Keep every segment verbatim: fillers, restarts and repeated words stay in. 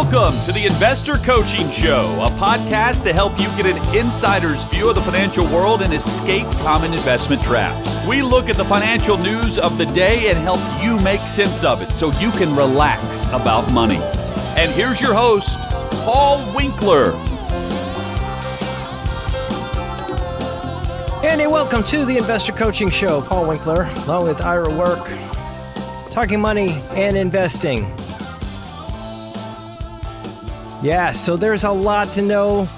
Welcome to the Investor Coaching Show, a podcast to help you get an insider's view of the financial world and escape common investment traps. We look at the financial news of the day and help you make sense of it so you can relax about money. And here's your host, Paul Winkler. And welcome to the Investor Coaching Show. Paul Winkler, along with Ira Work, talking money and investing. Yeah, so there's a lot to know,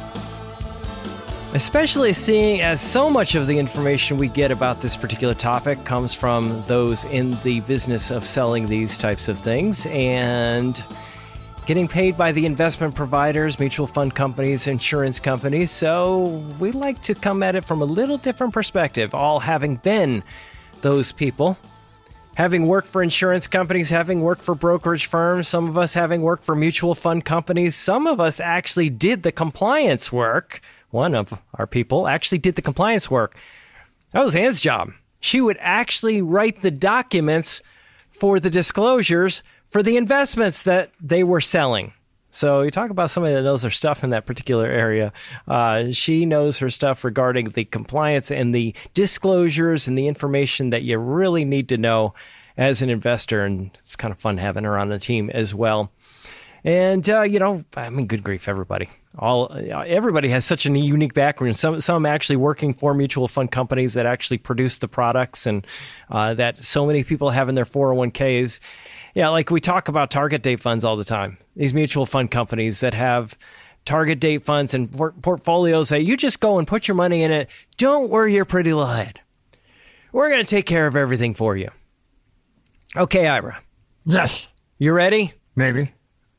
especially seeing as so much of the information we get about this particular topic comes from those in the business of selling these types of things and getting paid by the investment providers, mutual fund companies, insurance companies. So we like to come at it from a little different perspective, all having been those people. Having worked for insurance companies, having worked for brokerage firms, some of us having worked for mutual fund companies, some of us actually did the compliance work. One of our people actually did the compliance work. That was Anne's job. She would actually write the documents for the disclosures for the investments that they were selling. So you talk about somebody that knows their stuff in that particular area. Uh, she knows her stuff regarding the compliance and the disclosures and the information that you really need to know as an investor. And it's kind of fun having her on the team as well. And, uh, you know, I mean, good grief, everybody. All everybody has such a unique background. Some some actually working for mutual fund companies that actually produce the products and uh, that so many people have in their four oh one k's. Yeah, like we talk about target date funds all the time. These mutual fund companies that have target date funds and port- portfolios that you just go and put your money in it. Don't worry your pretty little head. We're going to take care of everything for you. Okay, Ira. Yes. You ready? Maybe.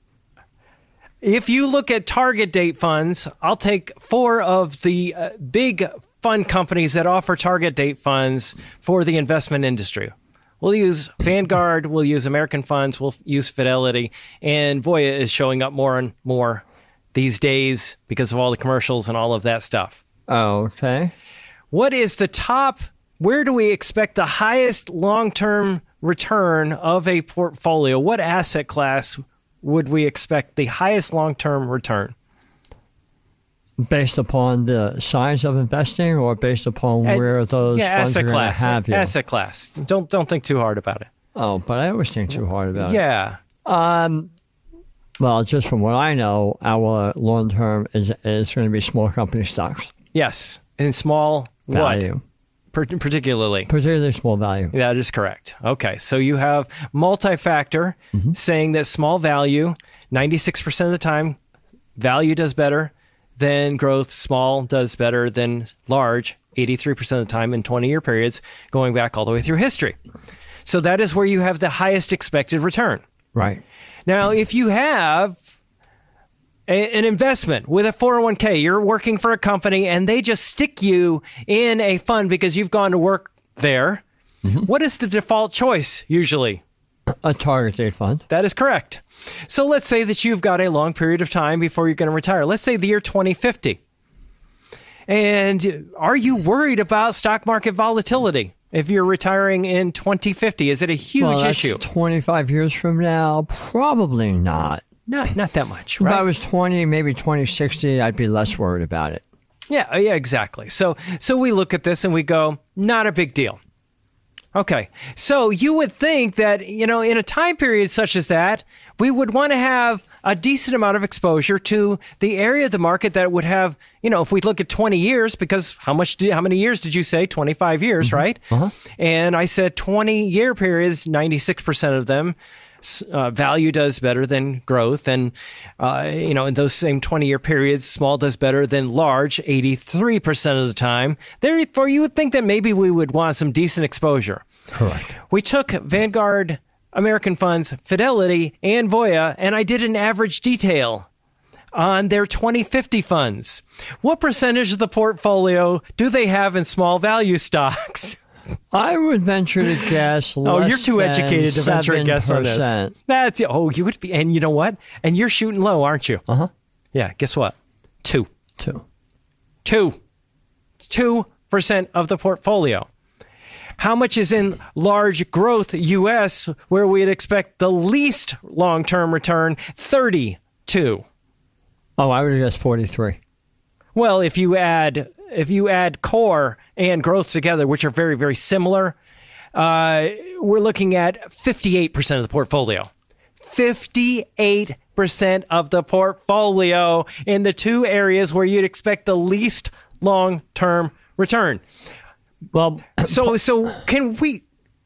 If you look at target date funds, I'll take four of the uh, big fund companies that offer target date funds for the investment industry. We'll use Vanguard, we'll use American Funds, we'll use Fidelity, and Voya is showing up more and more these days because of all the commercials and all of that stuff. Oh, okay. What is the top, where do we expect the highest long-term return of a portfolio? What asset class would we expect the highest long-term return? Based upon the size of investing or based upon At, where those yeah, funds asset are going class, to have you? Asset class. Don't don't think too hard about it. Oh, but I always think too hard about yeah. it. Yeah. Um, well, just from what I know, our long-term is is going to be small company stocks. Yes. In small value. What? Per- particularly. Particularly small value. That is correct. Okay. So you have multi-factor mm-hmm. saying that small value, ninety-six percent of the time, value does better than growth. Small does better than large, eighty-three percent of the time in twenty-year periods, going back all the way through history. So that is where you have the highest expected return. Right. Now, if you have a, an investment with a four oh one k, you're working for a company and they just stick you in a fund because you've gone to work there, mm-hmm. what is the default choice usually? A target date fund. That is correct. So let's say that you've got a long period of time before you're going to retire. Let's say the year twenty fifty. And are you worried about stock market volatility if you're retiring in twenty fifty? Is it a huge well, that's issue? twenty-five years from now, probably not. Not not that much, right? If I was twenty, maybe twenty sixty, I'd be less worried about it. Yeah, yeah, exactly. So so we look at this and we go, not a big deal. Okay, so you would think that, you know, in a time period such as that, we would want to have a decent amount of exposure to the area of the market that would have, you know, if we look at twenty years, because how much, did, how many years did you say? twenty-five years, mm-hmm. right? Uh-huh. And I said twenty-year periods, ninety-six percent of them, uh, value does better than growth. And, uh, you know, in those same twenty-year periods, small does better than large, eighty-three percent of the time. Therefore, you would think that maybe we would want some decent exposure. Correct. We took Vanguard, American Funds, Fidelity, and Voya, and I did an average detail on their twenty fifty funds. What percentage of the portfolio do they have in small value stocks? I would venture to guess less Oh, you're too educated to venture a guess on this. seven percent. That's oh, you would be, and you know what? And you're shooting low, aren't you? Uh huh. Yeah. Guess what? Two. Two. Two. Two percent of the portfolio. How much is in large growth U S, where we'd expect the least long-term return? thirty-two two. Oh, I would have guessed forty-three. Well, if you add if you add core and growth together, which are very, very similar, uh, we're looking at fifty-eight percent of the portfolio. fifty-eight percent of the portfolio in the two areas where you'd expect the least long-term return. Well, So, so can we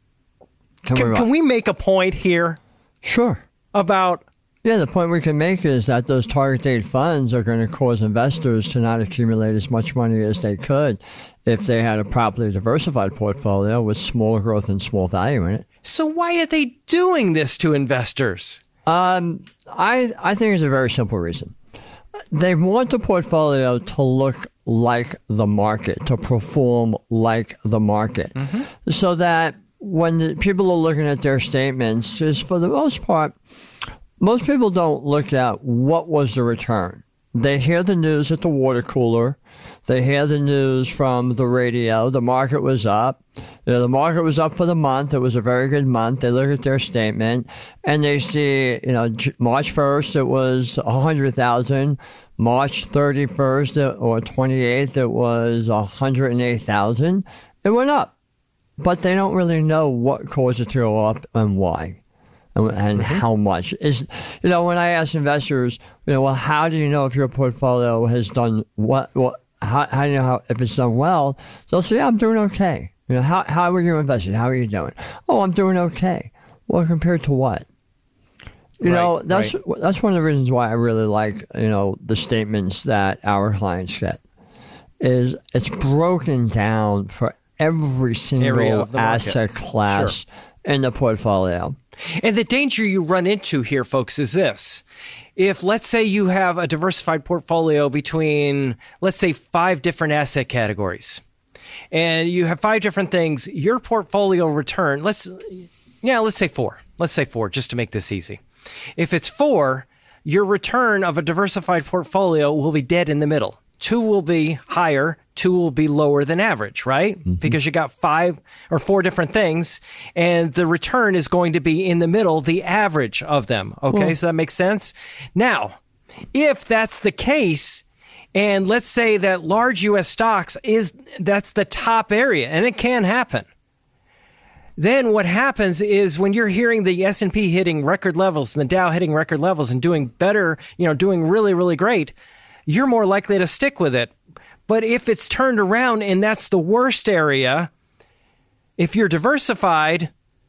can, can, we, can we make a point here Sure. about Yeah, the point we can make is that those target date funds are going to cause investors to not accumulate as much money as they could if they had a properly diversified portfolio with small growth and small value in it. So why are they doing this to investors? Um, I I think it's a very simple reason. They want the portfolio to look like the market, to perform like the market, mm-hmm. so that when the people are looking at their statements, is for the most part, most people don't look at what was the return. They hear the news at the water cooler. They hear the news from the radio. The market was up. You know, the market was up for the month. It was a very good month. They look at their statement and they see, you know, March first, it was one hundred thousand. March thirty-first or twenty-eighth, it was one hundred eight thousand. It went up. But they don't really know what caused it to go up and why. And, and mm-hmm. how much is, you know, when I ask investors, you know, well, how do you know if your portfolio has done what, what, how, how do you know how, if it's done well? They'll say, yeah, I'm doing okay. You know, how, how are you investing? How are you doing? Oh, I'm doing okay. Well, compared to what? You right, know, that's, right. that's one of the reasons why I really like, you know, the statements that our clients get is it's broken down for every single asset class sure. in the portfolio. And the danger you run into here, folks, is this. If, let's say, you have a diversified portfolio between, let's say, five different asset categories, and you have five different things, your portfolio return, let's, yeah, let's say four. Let's say four, just to make this easy. If it's four, your return of a diversified portfolio will be dead in the middle. Two will be higher, two will be lower than average, right? Mm-hmm. Because you got five or four different things, and the return is going to be in the middle, the average of them. Okay, well, so that makes sense? Now, if that's the case, and let's say that large U S stocks is, that's the top area, and it can happen. Then what happens is when you're hearing the S and P hitting record levels and the Dow hitting record levels and doing better, you know, doing really, really great, you're more likely to stick with it. But if it's turned around and that's the worst area, if you're diversified,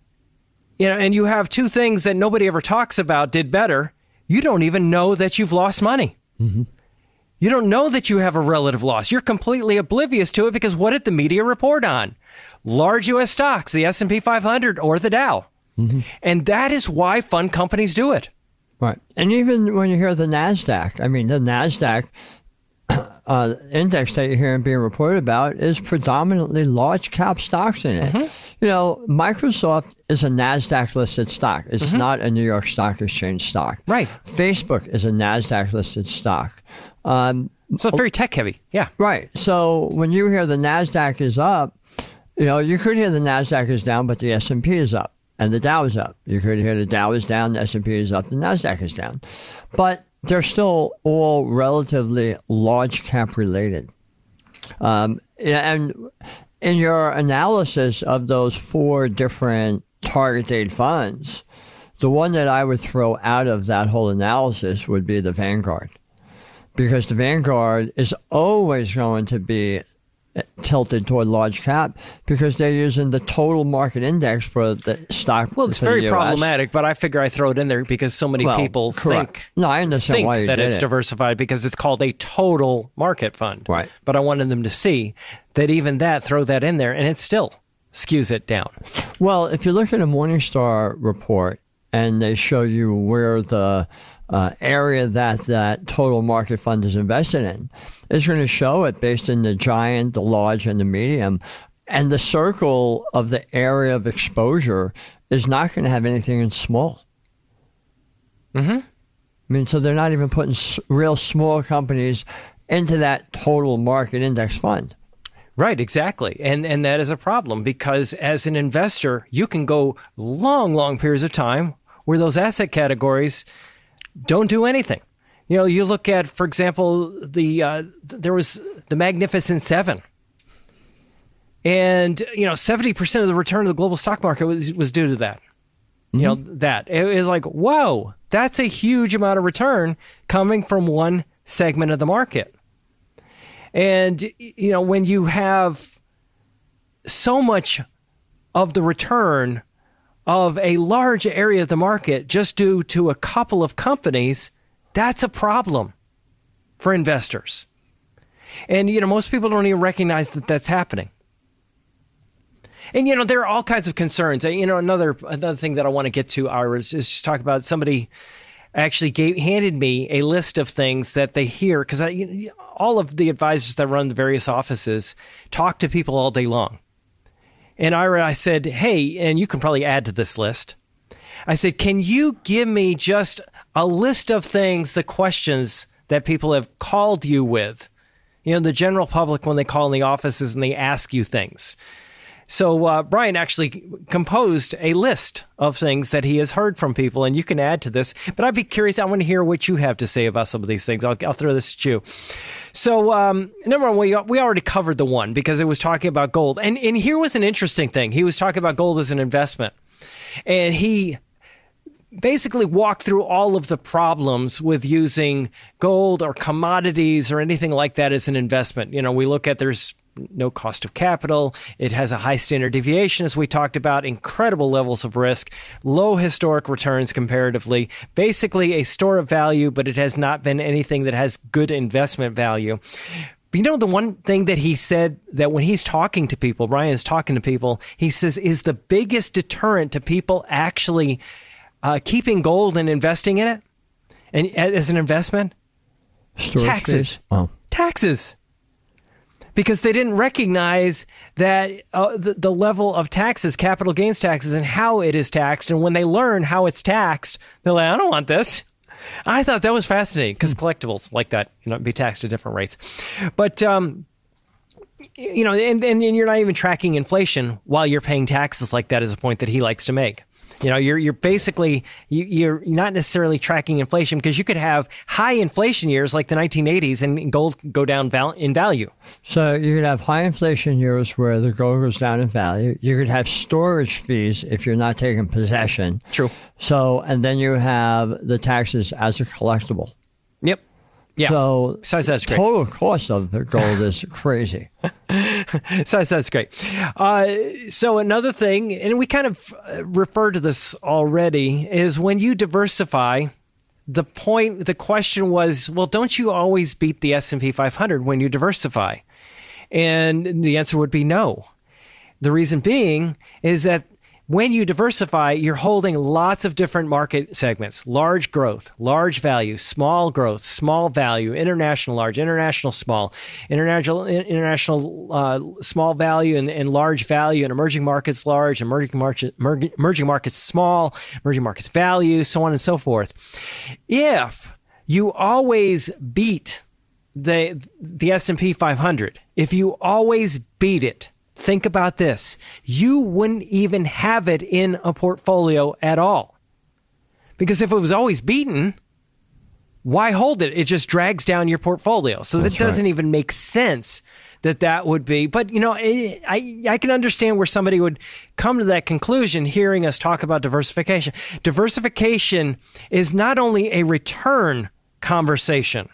you know, and you have two things that nobody ever talks about did better, you don't even know that you've lost money. Mm-hmm. You don't know that you have a relative loss. You're completely oblivious to it because what did the media report on? Large U S stocks, the S and P five hundred or the Dow. Mm-hmm. And that is why fund companies do it. Right. And even when you hear the NASDAQ, I mean, the NASDAQ uh, index that you're hearing being reported about is predominantly large cap stocks in it. Mm-hmm. You know, Microsoft is a NASDAQ listed stock. It's mm-hmm. not a New York Stock Exchange stock. Right. Facebook is a NASDAQ listed stock. Um, so it's very tech heavy. Yeah. Right. So when you hear the NASDAQ is up, you know, you could hear the NASDAQ is down, but the S and P is up. And the Dow is up. You could hear the Dow is down, the S and P is up, the NASDAQ is down. But they're still all relatively large cap related. Um, and in your analysis of those four different target date funds, the one that I would throw out of that whole analysis would be the Vanguard. Because the Vanguard is always going to be tilted toward large cap because they're using the total market index for the stock. Well, it's very problematic, but I figure I throw it in there because so many well, people correct. think, no, I understand think why you that did it's it. diversified because it's called a total market fund. Right. But I wanted them to see that even that, throw that in there, and it still skews it down. Well, if you look at a Morningstar report and they show you where the uh, area that that total market fund is invested in, it's going to show it based in the giant, the large, and the medium. And the circle of the area of exposure is not going to have anything in small. Mm-hmm. I mean, so they're not even putting s- real small companies into that total market index fund. Right, exactly. And and that is a problem because as an investor, you can go long, long periods of time where those asset categories don't do anything. You know, you look at, for example, the uh, there was the Magnificent Seven. And, you know, seventy percent of the return of the global stock market was, was due to that. Mm-hmm. You know, that. It was like, whoa, that's a huge amount of return coming from one segment of the market. And, you know, when you have so much of the return of a large area of the market just due to a couple of companies, that's a problem for investors. And, you know, most people don't even recognize that that's happening. And, you know, there are all kinds of concerns. You know, another another thing that I want to get to, Ira, is, is just talk about somebody actually gave, handed me a list of things that they hear, because you know, all of the advisors that run the various offices talk to people all day long. And Ira, I said, hey, and you can probably add to this list. I said, can you give me just a list of things, the questions that people have called you with? You know, the general public, when they call in the offices and they ask you things. So uh, Brian actually composed a list of things that he has heard from people, and you can add to this. But I'd be curious. I want to hear what you have to say about some of these things. I'll, I'll throw this at you. So um, number one, we, we already covered the one because it was talking about gold. And, and here was an interesting thing. He was talking about gold as an investment. And he basically walked through all of the problems with using gold or commodities or anything like that as an investment. You know, we look at there's no cost of capital. It has a high standard deviation, as we talked about, incredible levels of risk, low historic returns comparatively, basically a store of value, but it has not been anything that has good investment value. But you know, the one thing that he said that when he's talking to people, Ryan is talking to people, he says is the biggest deterrent to people actually uh, keeping gold and investing in it and as an investment? Storage taxes. Fees? Oh. Taxes. Because they didn't recognize that uh, the, the level of taxes, capital gains taxes, and how it is taxed. And when they learn how it's taxed, they're like, I don't want this. I thought that was fascinating because collectibles like that, you know, be taxed at different rates. But, um, you know, and, and, and you're not even tracking inflation while you're paying taxes like that is a point that he likes to make. You know, you're you're basically you, you're not necessarily tracking inflation because you could have high inflation years like the nineteen eighties and gold go down val- in value. So you could have high inflation years where the gold goes down in value. You could have storage fees if you're not taking possession. True. So, and then you have the taxes as a collectible. Yep. Yeah. So Besides, that's great. Total cost of the gold is crazy. So that's great. Uh, so another thing, and we kind of referred to this already, is when you diversify, the point, the question was, well, don't you always beat the S and P five hundred when you diversify? And the answer would be no. The reason being is that when you diversify, you're holding lots of different market segments, large growth, large value, small growth, small value, international large, international small, international international uh, small value and, and large value, and emerging markets large, emerging, market, emerging markets small, emerging markets value, so on and so forth. If you always beat the, the S and P five hundred, if you always beat it, think about this. You wouldn't even have it in a portfolio at all. Because if it was always beaten, why hold it? It just drags down your portfolio. So that doesn't right. even make sense that that would be. But, you know, I, I can understand where somebody would come to that conclusion hearing us talk about diversification. Diversification is not only a return conversation,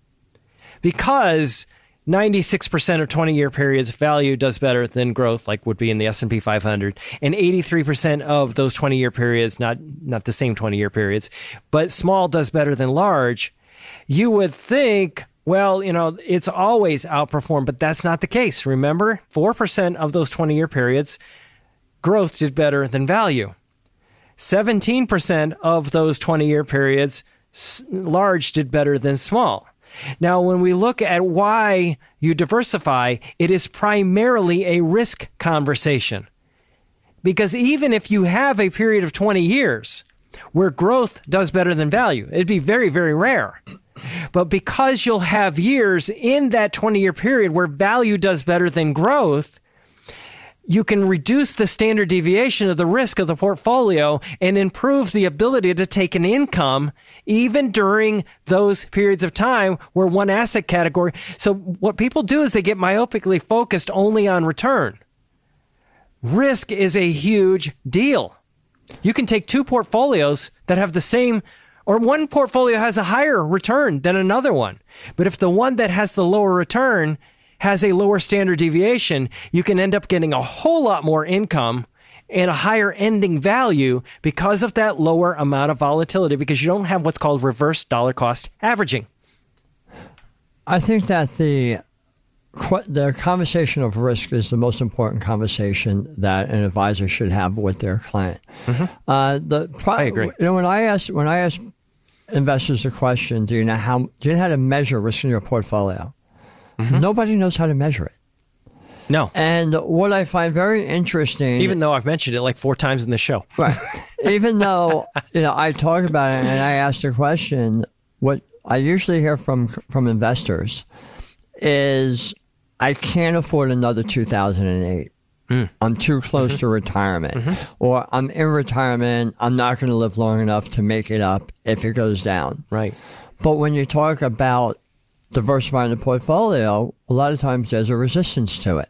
because ninety-six percent of twenty-year periods value does better than growth, like would be in the S and P five hundred. And eighty-three percent of those twenty-year periods, not not the same twenty-year periods, but small does better than large. You would think, well, you know, it's always outperformed, but that's not the case. Remember, four percent of those twenty-year periods, growth did better than value. seventeen percent of those twenty-year periods, large did better than small. Now, when we look at why you diversify, it is primarily a risk conversation. Because even if you have a period of twenty years where growth does better than value, it'd be very, very rare. But because you'll have years in that twenty-year period where value does better than growth, you can reduce the standard deviation of the risk of the portfolio and improve the ability to take an income even during those periods of time where one asset category. So what people do is they get myopically focused only on return. Risk is a huge deal. You can take two portfolios that have the same, or one portfolio has a higher return than another one. But if the one that has the lower return has a lower standard deviation, you can end up getting a whole lot more income and a higher ending value because of that lower amount of volatility, because you don't have what's called reverse dollar cost averaging. I think that the the conversation of risk is the most important conversation that an advisor should have with their client. Mm-hmm. Uh, the pro- I agree. You know, when I ask when I ask investors the question, do you know how do you know how to measure risk in your portfolio? Mm-hmm. Nobody knows how to measure it. No. And what I find very interesting, even though I've mentioned it like four times in the show, right? Even though you know I talk about it and I ask the question, what I usually hear from from investors is, I can't afford another two thousand eight. Mm. I'm too close mm-hmm. to retirement. Mm-hmm. Or I'm in retirement. I'm not going to live long enough to make it up if it goes down. Right. But when you talk about diversifying the portfolio, a lot of times there's a resistance to it.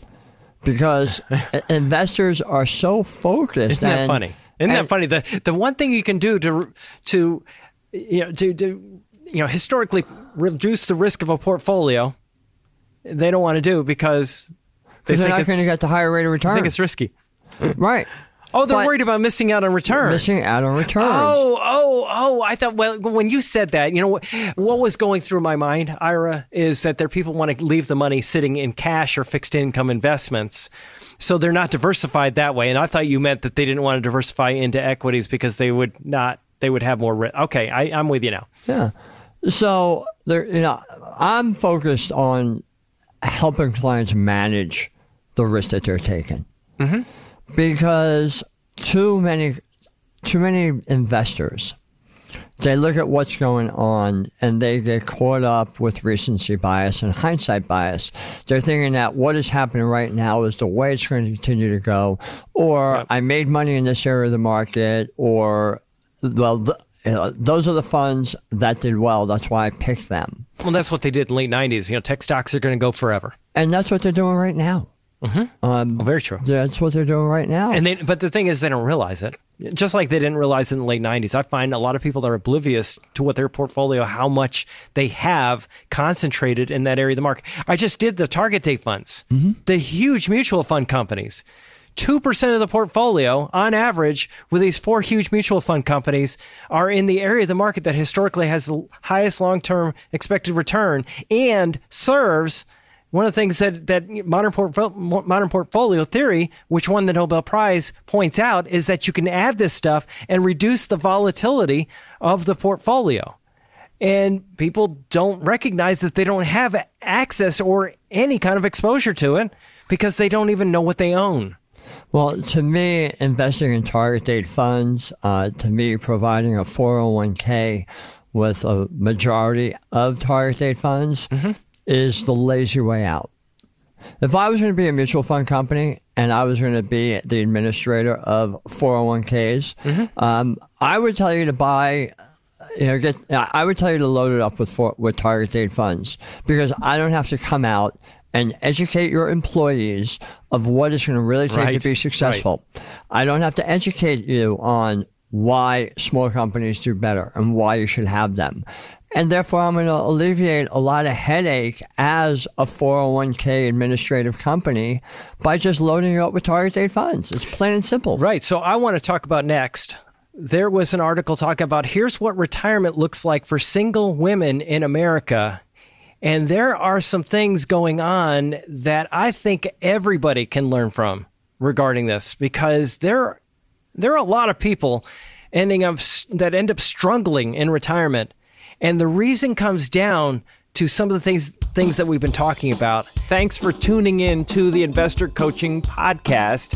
Because investors are so focused. Isn't that and, funny? Isn't and, that funny? The the one thing you can do to to you know to, to you know historically reduce the risk of a portfolio, they don't want to do because they they're think not going to get the higher rate of return. I think it's risky. Right. Oh, they're but worried about missing out on return. Missing out on returns. Oh, oh, oh! I thought. Well, when you said that, you know what? What was going through my mind, Ira, is that there people want to leave the money sitting in cash or fixed income investments, so they're not diversified that way. And I thought you meant that they didn't want to diversify into equities because they would not. They would have more risk. Okay, I, I'm with you now. Yeah. So there, you know, I'm focused on helping clients manage the risk that they're taking. Mm-hmm. Because too many, too many investors, they look at what's going on and they get caught up with recency bias and hindsight bias. They're thinking that what is happening right now is the way it's going to continue to go, or yep. I made money in this area of the market, or well, the, you know, those are the funds that did well. That's why I picked them. Well, that's what they did in the late nineties. You know, tech stocks are going to go forever. And that's what they're doing right now. Mm-hmm. Um, well, very true. That's what they're doing right now. And they, but the thing is, they don't realize it. Just like they didn't realize it in the late nineties. I find a lot of people that are oblivious to what their portfolio, how much they have concentrated in that area of the market. I just did the target date funds, mm-hmm. the huge mutual fund companies. two percent of the portfolio, on average, with these four huge mutual fund companies, are in the area of the market that historically has the highest long-term expected return and serves one of the things that, that modern, portfolio, modern portfolio theory, which won the Nobel Prize, points out, is that you can add this stuff and reduce the volatility of the portfolio. And people don't recognize that they don't have access or any kind of exposure to it because they don't even know what they own. Well, to me, investing in target date funds, uh, to me, providing a four oh one k with a majority of target date funds mm-hmm. is the lazy way out. If I was going to be a mutual fund company and I was going to be the administrator of four oh one k's, mm-hmm. um, I would tell you to buy, you know, get. I would tell you to load it up with four, with target date funds, because I don't have to come out and educate your employees of what it's going to really take right. to be successful. Right. I don't have to educate you on why small companies do better and why you should have them. And therefore, I'm going to alleviate a lot of headache as a four oh one k administrative company by just loading you up with target date funds. It's plain and simple. Right. So I want to talk about next. There was an article talking about here's what retirement looks like for single women in America. And there are some things going on that I think everybody can learn from regarding this, because there, there are a lot of people ending up that end up struggling in retirement. And the reason comes down to some of the things things that we've been talking about. Thanks for tuning in to the Investor Coaching Podcast.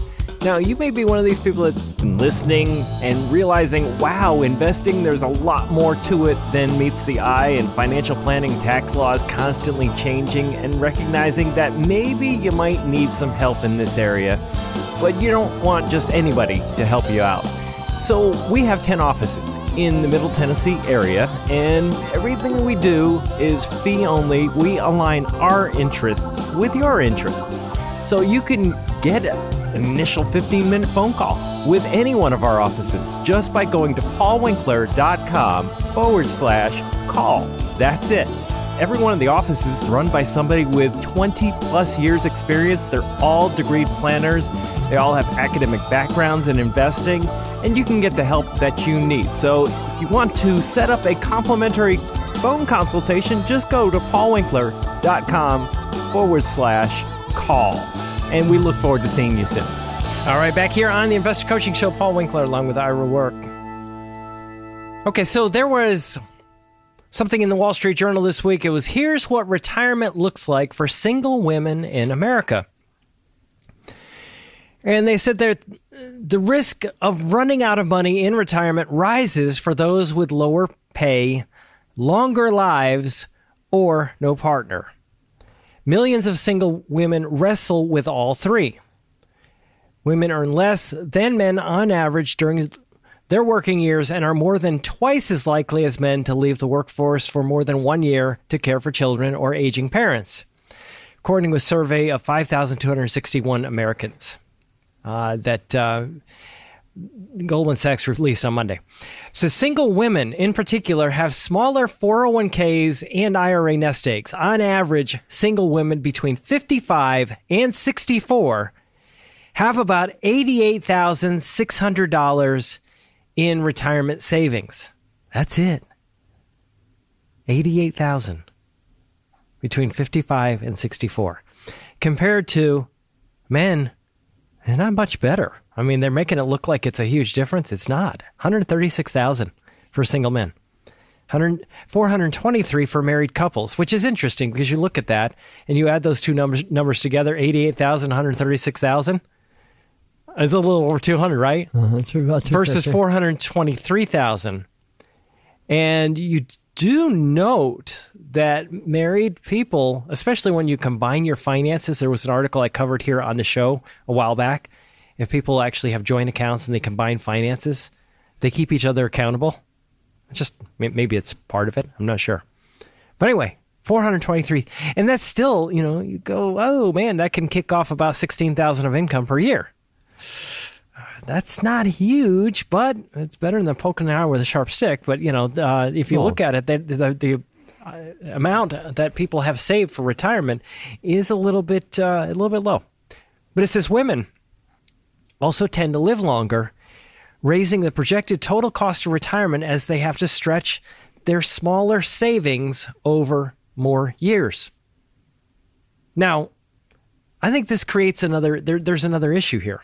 Now, you may be one of these people that's been listening and realizing, wow, investing, there's a lot more to it than meets the eye, and financial planning, tax laws constantly changing, and recognizing that maybe you might need some help in this area, but you don't want just anybody to help you out. So we have ten offices in the Middle Tennessee area, and everything that we do is fee only. We align our interests with your interests. So you can get an initial fifteen-minute phone call with any one of our offices just by going to paulwinkler.com forward slash call. That's it. Every one of the offices is run by somebody with twenty plus years experience. They're all degree planners. They all have academic backgrounds in investing, and you can get the help that you need. So if you want to set up a complimentary phone consultation, just go to paulwinkler.com forward slash call. And we look forward to seeing you soon. All right, back here on the Investor Coaching Show, Paul Winkler along with Ira Work. Okay, so there was something in the Wall Street Journal this week. It was, here's what retirement looks like for single women in America. And they said that the risk of running out of money in retirement rises for those with lower pay, longer lives, or no partner. Millions of single women wrestle with all three. Women earn less than men on average during their working years and are more than twice as likely as men to leave the workforce for more than one year to care for children or aging parents, according to a survey of five thousand two hundred sixty-one Americans uh, that uh, Goldman Sachs released on Monday. So single women in particular have smaller four oh one k's and I R A nest eggs. On average, single women between fifty-five and sixty-four have about eighty-eight thousand six hundred dollars in retirement savings. That's it. eighty-eight thousand dollars between fifty-five and sixty-four. Compared to men, they're not much better. I mean, they're making it look like it's a huge difference. It's not. one hundred thirty-six thousand dollars for single men. four hundred twenty-three for married couples, which is interesting because you look at that and you add those two numbers numbers together, eighty-eight thousand, one hundred thirty-six thousand. It's a little over two hundred, right? Uh-huh, it's about versus four hundred twenty-three thousand. And you do note that married people, especially when you combine your finances, there was an article I covered here on the show a while back. If people actually have joint accounts and they combine finances, they keep each other accountable. Just maybe it's part of it. I'm not sure. But anyway, four hundred twenty-three. And that's still, you know, you go, oh man, that can kick off about sixteen thousand of income per year. That's not huge, but it's better than poking an eye with a sharp stick. But, you know, uh, if you Well, look at it, the, the, the uh, amount that people have saved for retirement is a little bit uh, a little bit low. But it says women also tend to live longer, raising the projected total cost of retirement as they have to stretch their smaller savings over more years. Now, I think this creates another, there, there's another issue here.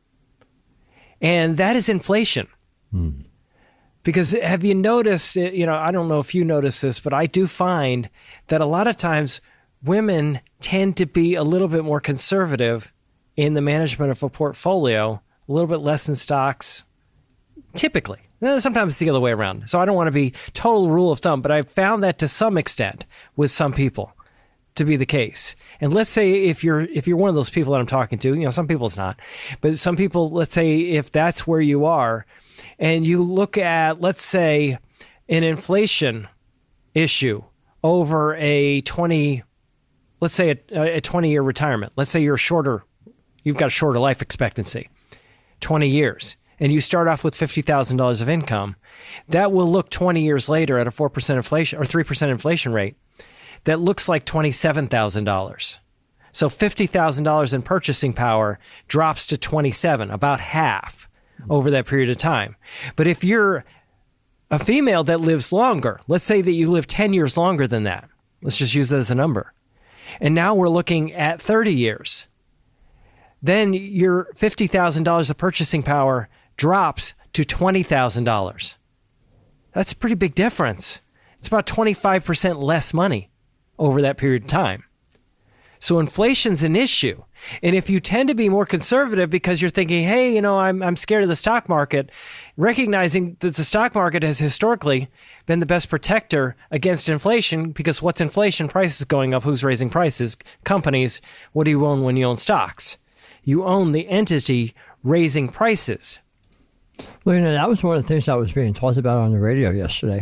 And that is inflation. Hmm. Because have you noticed, you know, I don't know if you notice this, but I do find that a lot of times women tend to be a little bit more conservative in the management of a portfolio, a little bit less in stocks, typically. Sometimes it's the other way around. So I don't want to be total rule of thumb, but I've found that to some extent with some people to be the case. And let's say if you're if you're one of those people that I'm talking to, you know, some people it's not, but some people, let's say if that's where you are, and you look at, let's say, an inflation issue over a twenty, let's say a, a twenty-year retirement. Let's say you're shorter, you've got a shorter life expectancy, twenty years, and you start off with fifty thousand dollars of income. That will look twenty years later at a four percent inflation or three percent inflation rate. That looks like twenty-seven thousand dollars. So fifty thousand dollars in purchasing power drops to twenty-seven, about half over that period of time. But if you're a female that lives longer, let's say that you live ten years longer than that. Let's just use that as a number. And now we're looking at thirty years. Then your fifty thousand dollars of purchasing power drops to twenty thousand dollars. That's a pretty big difference. It's about twenty-five percent less money over that period of time. So inflation's an issue. And if you tend to be more conservative because you're thinking, hey, you know, I'm I'm scared of the stock market, recognizing that the stock market has historically been the best protector against inflation, because what's inflation? Prices going up. Who's raising prices? Companies. What do you own when you own stocks? You own the entity raising prices. Well, you know, that was one of the things that was being talked about on the radio yesterday,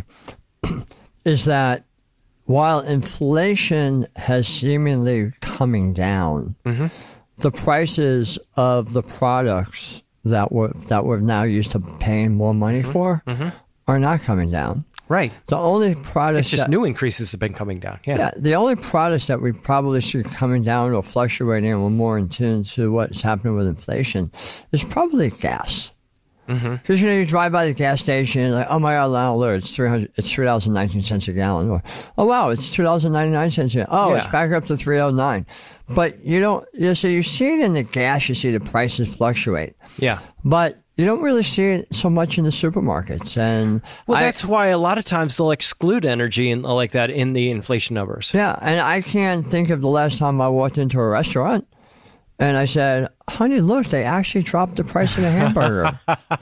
is that while inflation has seemingly coming down, mm-hmm. the prices of the products that we're, that we're now used to paying more money mm-hmm. for mm-hmm. are not coming down. Right. The only products... It's just that, new increases have been coming down. Yeah. yeah. The only products that we probably see coming down or fluctuating and we're more in tune to what's happening with inflation is probably gas. Because, mm-hmm. you know, you drive by the gas station and you're like, oh my God, now alert, it's three hundred, it's three dollars and nineteen cents a gallon. Or, oh wow, it's two dollars and ninety-nine cents a gallon. Oh, yeah. It's back up to three oh nine. But you don't, you know, so you see it in the gas, you see the prices fluctuate. Yeah. But you don't really see it so much in the supermarkets. And well, I, that's why a lot of times they'll exclude energy and like that in the inflation numbers. Yeah. And I can't think of the last time I walked into a restaurant and I said, honey, look, they actually dropped the price of the hamburger.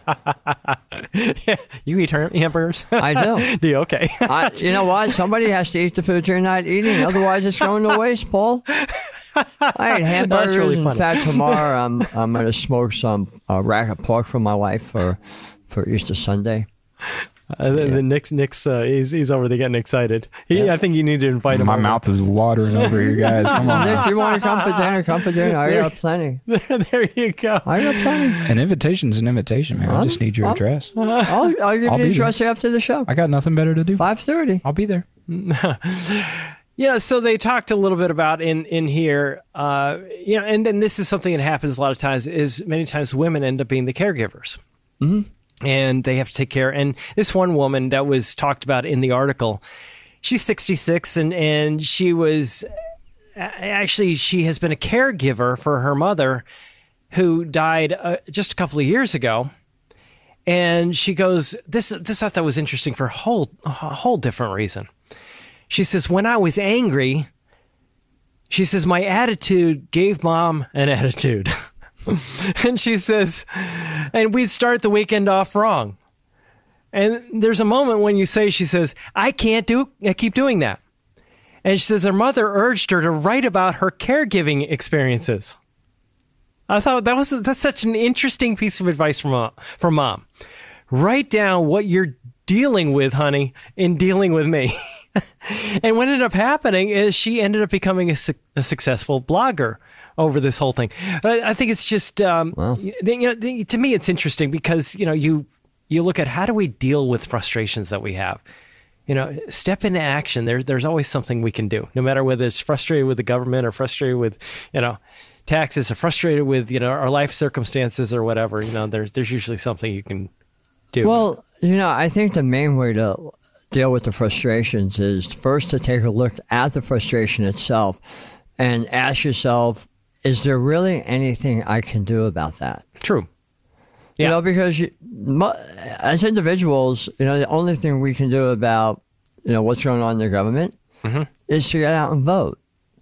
Yeah, you eat hamburgers? I do. Do you? Okay. I, you know what? Somebody has to eat the food you're not eating. Otherwise, it's going to waste, Paul. I ate hamburgers. Really in funny. fact, tomorrow I'm I'm going to smoke some uh, rack of pork for my wife for, for Easter Sunday. Uh, the, yeah. the Nick's, Nick's uh, he's, he's over there getting excited. He, yeah. I think you need to invite him. My over. mouth is watering over here, guys. Come on. Nick, if you want to come for dinner, come for dinner. I got plenty. There, there you go. I got plenty. An invitation's an invitation, man. I just need your I'll, address. I'll, I'll give I'll you the be address there. after the show. I got nothing better to do. five thirty. I'll be there. Yeah, so they talked a little bit about in in here, uh, you know, and then this is something that happens a lot of times. Is many times women end up being the caregivers. Mm-hmm. And they have to take care. And this one woman that was talked about in the article, she's sixty-six, and, and she was actually, she has been a caregiver for her mother who died uh, just a couple of years ago. And she goes, this, this I thought was interesting for a whole, a whole different reason. She says, when I was angry, she says, my attitude gave mom an attitude. And she says, and we'd start the weekend off wrong. And there's a moment when you say, she says, I can't do, I keep doing that. And she says her mother urged her to write about her caregiving experiences. I thought that was, that's such an interesting piece of advice from, uh, from mom. Write down what you're dealing with, honey, in dealing with me. And what ended up happening is she ended up becoming a, su- a successful blogger over this whole thing. But I think it's just, um, wow. you know, to me, it's interesting because, you know, you, you look at how do we deal with frustrations that we have? You know, step into action. There's, there's always something we can do, no matter whether it's frustrated with the government or frustrated with, you know, taxes or frustrated with, you know, our life circumstances or whatever. You know, there's, there's usually something you can do. Well, you know, I think the main way to deal with the frustrations is first to take a look at the frustration itself and ask yourself, is there really anything I can do about that? True. Yeah. You know, because you, as individuals, you know, the only thing we can do about, you know, what's going on in the government mm-hmm. is to get out and vote.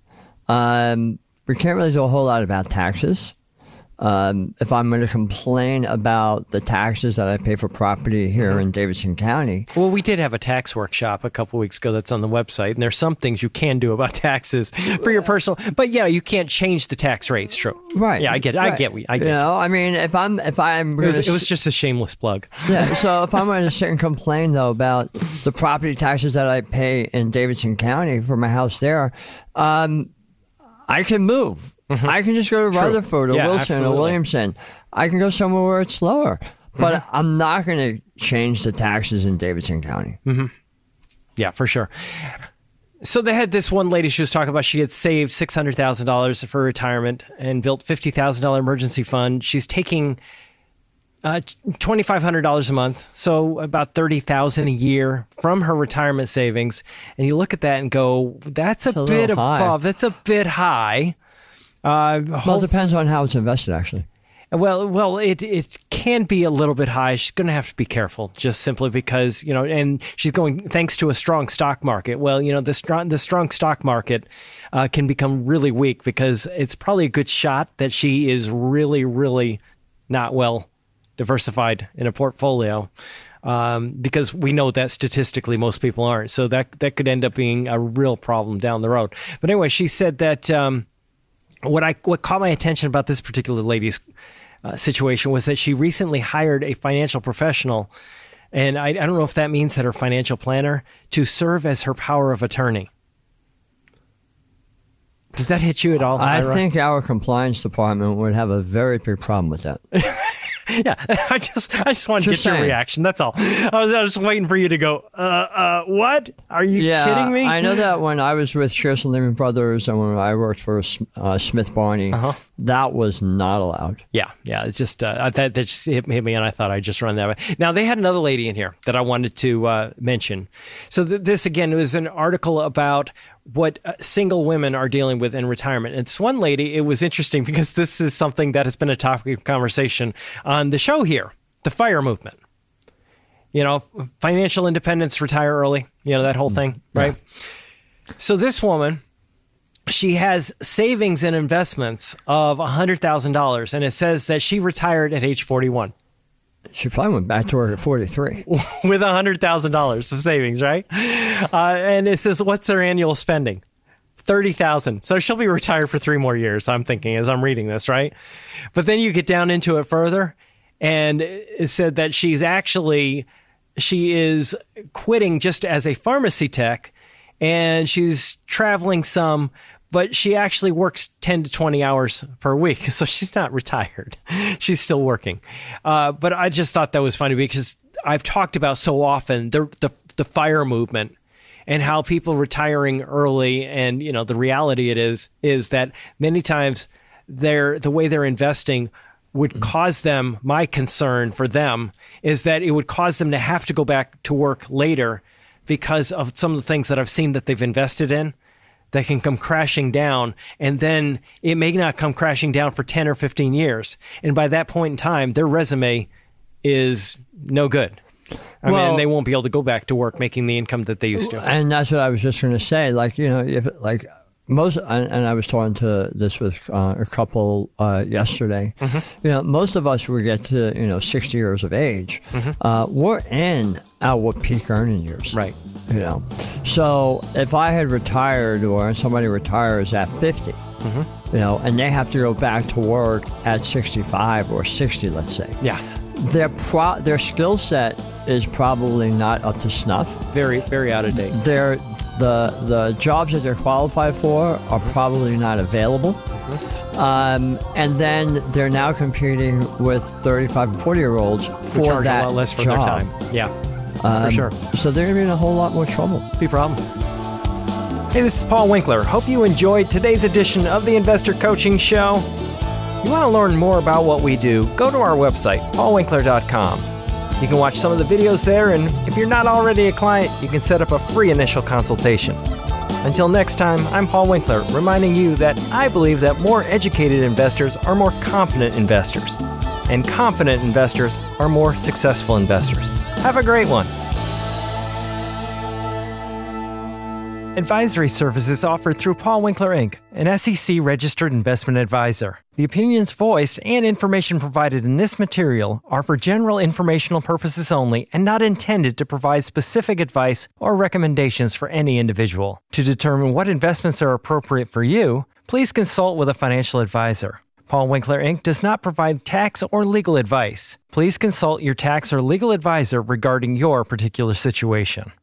Um, we can't really do a whole lot about taxes. Um, if I'm going to complain about the taxes that I pay for property here mm-hmm. in Davidson County. Well, we did have a tax workshop a couple weeks ago that's on the website, and there's some things you can do about taxes for your personal, but yeah, you can't change the tax rates, true. Right. Yeah, I get it. Right. I get I get You know, I mean, if I'm, if I'm, it was, it was just a shameless plug. Yeah. So if I'm going to sit and complain though about the property taxes that I pay in Davidson County for my house there, um, I can move. Mm-hmm. I can just go to True. Rutherford or yeah, Wilson absolutely. or Williamson. I can go somewhere where it's lower. But mm-hmm. I'm not going to change the taxes in Davidson County. Mm-hmm. Yeah, for sure. So they had this one lady she was talking about. She had saved six hundred thousand dollars for retirement and built fifty thousand dollars emergency fund. She's taking uh, two thousand five hundred dollars a month, so about thirty thousand dollars a year from her retirement savings. And you look at that and go, that's a, a bit above. High. That's a bit high. Uh, well, it depends on how it's invested, actually. Well, well, it it can be a little bit high. She's going to have to be careful, just simply because, you know, and she's going thanks to a strong stock market. Well, you know, the strong the strong stock market uh, can become really weak because it's probably a good shot that she is really, really not well diversified in a portfolio. Um, because we know that statistically most people aren't. So that that could end up being a real problem down the road. But anyway, she said that um, what I what caught my attention about this particular lady's uh, situation was that she recently hired a financial professional, and I, I don't know if that means that her financial planner, to serve as her power of attorney. Does that hit you at all? I Ira? think our compliance department would have a very big problem with that. Yeah, I just I just wanted Just to get saying. your reaction. That's all. I was, I was just waiting for you to go, uh, uh, what? Are you Yeah, kidding me? I know that when I was with Shearson Lehman Brothers and when I worked for uh, Smith Barney, Uh-huh. that was not allowed. Yeah, yeah. It's just uh, that that just hit, hit me, and I thought I'd just run that way. Now they had another lady in here that I wanted to uh, mention. So th- this again was an article about what uh, single women are dealing with in retirement. And it's one lady. It was interesting because this is something that has been a topic of conversation on the show here: the FIRE movement. You know, financial independence, retire early. You know, that whole thing, right? Yeah. So this woman, she has savings and investments of one hundred thousand dollars, and it says that she retired at age forty-one She probably went back to work at forty-three. with one hundred thousand dollars of savings, right? Uh, and it says, what's her annual spending? thirty thousand dollars. So she'll be retired for three more years, I'm thinking, as I'm reading this, right? But then you get down into it further, and it said that she's actually, she is quitting just as a pharmacy tech, and she's traveling some, but she actually works ten to twenty hours per week. So she's not retired. She's still working. Uh, but I just thought that was funny because I've talked about so often the, the, the FIRE movement and how people retiring early. And, you know, the reality it is, is that many times they're, the way they're investing would cause them, my concern for them is that it would cause them to have to go back to work later because of some of the things that I've seen that they've invested in that can come crashing down. And then it may not come crashing down for ten or fifteen years. And by that point in time, their resume is no good. I Well- mean, they won't be able to go back to work making the income that they used to. And that's what I was just going to say. Like, you know, if like most, and, and I was talking to this with uh, a couple uh, yesterday, Mm-hmm. you know, most of us, we get to, you know, sixty years of age, Mm-hmm. uh, we're in our peak earning years. Right. You know, so if I had retired or somebody retires at fifty, Mm-hmm. you know, and they have to go back to work at sixty-five or sixty, let's say, Yeah. their pro- their skill set is probably not up to snuff. Very, very out of date. They're, the the jobs that they're qualified for are probably not available. Um, and then they're now competing with thirty-five and forty year olds We for charge that a lot less for job. their time. Yeah, Um, for sure. So they're going to be in a whole lot more trouble. Be a problem. Hey, this is Paul Winkler. Hope you enjoyed today's edition of the Investor Coaching Show. You want to learn more about what we do, go to our website, paul winkler dot com. You can watch some of the videos there, and if you're not already a client, you can set up a free initial consultation. Until next time, I'm Paul Winkler, reminding you that I believe that more educated investors are more confident investors, and confident investors are more successful investors. Have a great one. Advisory services offered through Paul Winkler, Incorporated, an S E C-registered investment advisor. The opinions voiced and information provided in this material are for general informational purposes only and not intended to provide specific advice or recommendations for any individual. To determine what investments are appropriate for you, please consult with a financial advisor. Paul Winkler, Incorporated does not provide tax or legal advice. Please consult your tax or legal advisor regarding your particular situation.